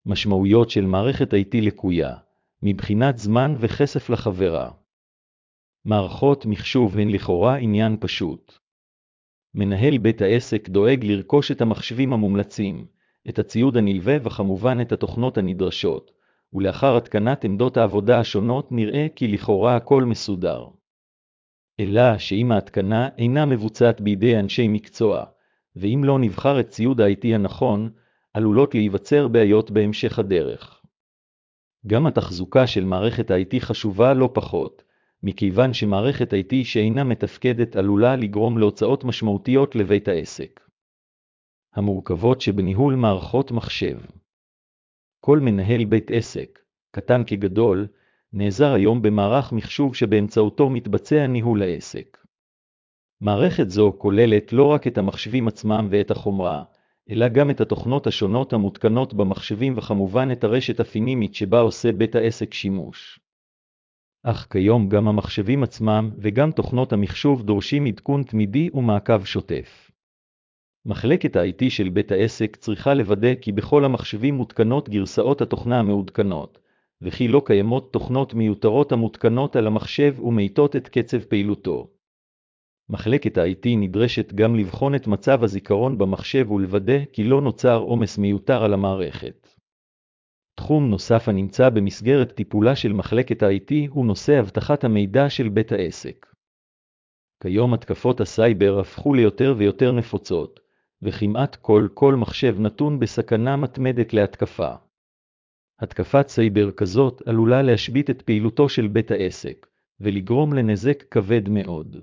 משמעויות של מערכת IT לקויה, מבחינת זמן וכסף לחברה. מערכות מחשוב הן לכאורה עניין פשוט. מנהל בית העסק דואג לרכוש את המחשבים המומלצים, את הציוד הנלווה וכמובן את התוכנות הנדרשות, ולאחר התקנת עמדות העבודה השונות נראה כי לכאורה הכל מסודר. אלא שאם ההתקנה אינה מבוצעת בידי אנשי מקצוע, ואם לא נבחר את ציוד ה-IT הנכון, עלולות להיווצר בעיות בהמשך הדרך. גם התחזוקה של מערכת ה-IT חשובה לא פחות, מכיוון שמערכת IT שאינה מתפקדת עלולה לגרום להוצאות משמעותיות לבית העסק. המורכבות שבניהול מערכות מחשב. כל מנהל בית עסק, קטן כגדול, נעזר היום במערך מחשוב שבאמצעותו מתבצע ניהול העסק. מערכת זו כוללת לא רק את המחשבים עצמם ואת החומרה, אלא גם את התוכנות השונות המותקנות במחשבים וכמובן את הרשת הפינימית שבה עושה בית העסק שימוש. אך כיום גם המחשבים עצמם וגם תוכנות המחשוב דורשים עדכון תמידי ומעקב שוטף. מחלקת ה-IT של בית העסק צריכה לוודא כי בכל המחשבים מותקנות גרסאות התוכנה המעודכנות, וכי לא קיימות תוכנות מיותרות המותקנות על המחשב ומאיטות את קצב פעילותו. מחלקת ה-IT נדרשת גם לבחון את מצב הזיכרון במחשב ולוודא כי לא נוצר עומס מיותר על המערכת. תחום נוסף הנמצא במסגרת טיפולה של מחלקת ה-IT הוא נושא אבטחת המידע של בית העסק. כיום התקפות הסייבר הפכו ליותר ויותר נפוצות, וכמעט כל מחשב נתון בסכנה מתמדת להתקפה. התקפת סייבר כזאת עלולה להשבית את פעילותו של בית העסק, ולגרום לנזק כבד מאוד.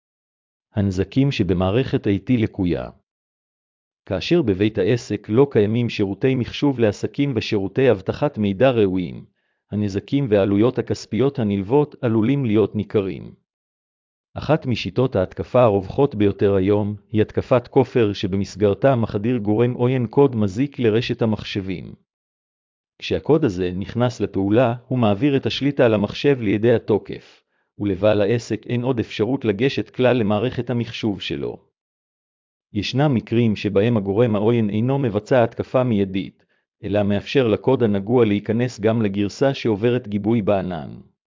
הנזקים שבמערכת IT לקויה. כאשר בבית העסק לא קיימים שירותי מחשוב לעסקים ושירותי אבטחת מידע ראויים, הנזקים והעלויות הכספיות הנלוות עלולים להיות ניכרים. אחת משיטות ההתקפה הרווחות ביותר היום היא התקפת כופר שבמסגרתה מחדיר גורם עוין קוד מזיק לרשת המחשבים. כשהקוד הזה נכנס לפעולה, הוא מעביר את השליטה על המחשב לידי התוקף, ולבעל העסק אין עוד אפשרות לגשת כלל למערכת המחשוב שלו. ישנם מקרים שבהם הגורם העוין אינו מבצע התקפה מיידית, אלא מאפשר לקוד הנגוע להיכנס גם לגרסה שעוברת גיבוי בענן.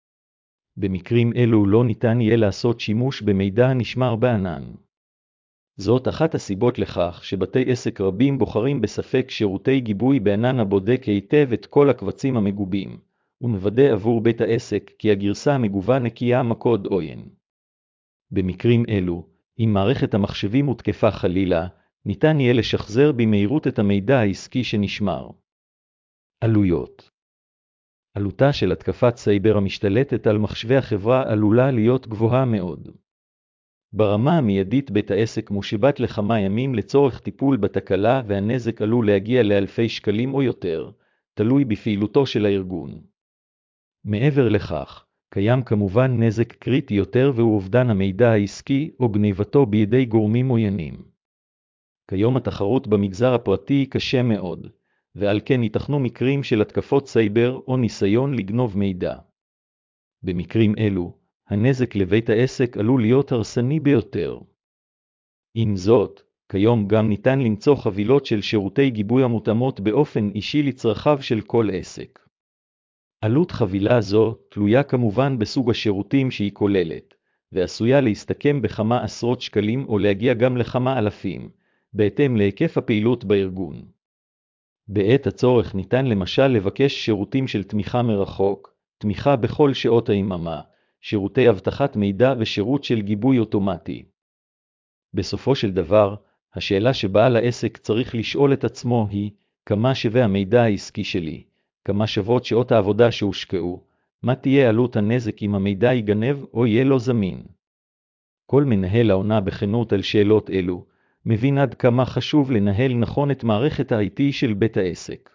במקרים אלו לא ניתן יהיה לעשות שימוש במידע הנשמר בענן. זאת אחת הסיבות לכך שבתי עסק רבים בוחרים בספק שירותי גיבוי בענן הבודק היטב את כל הקבצים המגובים, ומוודא עבור בית העסק כי הגרסה המגובה נקייה מקוד עוין. במקרים אלו, אם מערכת המחשבים הותקפה חלילה, ניתן יהיה לשחזר במהירות את המידע העסקי שנשמר. עלויות. עלותה של התקפת סייבר המשתלטת על מחשבי החברה עלולה להיות גבוהה מאוד. ברמה המיידית בית העסק מושבת לכמה ימים לצורך טיפול בתקלה והנזק עלול להגיע לאלפי שקלים או יותר, תלוי בפעילותו של הארגון. מעבר לכך, קיים כמובן נזק קריטי יותר והוא אובדן המידע העסקי או גניבתו בידי גורמים עוינים. כיום התחרות במגזר הפרטי קשה מאוד, ועל כן ייתכנו מקרים של התקפות סייבר או ניסיון לגנוב מידע. במקרים אלו, הנזק לבית העסק עלול להיות הרסני ביותר. עם זאת, כיום גם ניתן למצוא חבילות של שירותי גיבוי המותאמות באופן אישי לצרכיו של כל עסק. עלות חבילה זו תלויה כמובן בסוג השירותים שהיא כוללת, ועשויה להסתכם בכמה עשרות שקלים או להגיע גם לכמה אלפים, בהתאם להיקף הפעילות בארגון. בעת הצורך ניתן למשל לבקש שירותים של תמיכה מרחוק, תמיכה בכל שעות היממה, שירותי אבטחת מידע ושירות של גיבוי אוטומטי. בסופו של דבר, השאלה שבעל העסק צריך לשאול את עצמו היא, כמה שווה המידע העסקי שלי? כמה שוות שעות העבודה שהושקעו? מה תהיה עלות הנזק אם המידע ייגנב או יהיה לא זמין? כל מנהל העונה בכנות על שאלות אלו, מבין עד כמה חשוב לנהל נכון את מערכת ה-IT של בית העסק.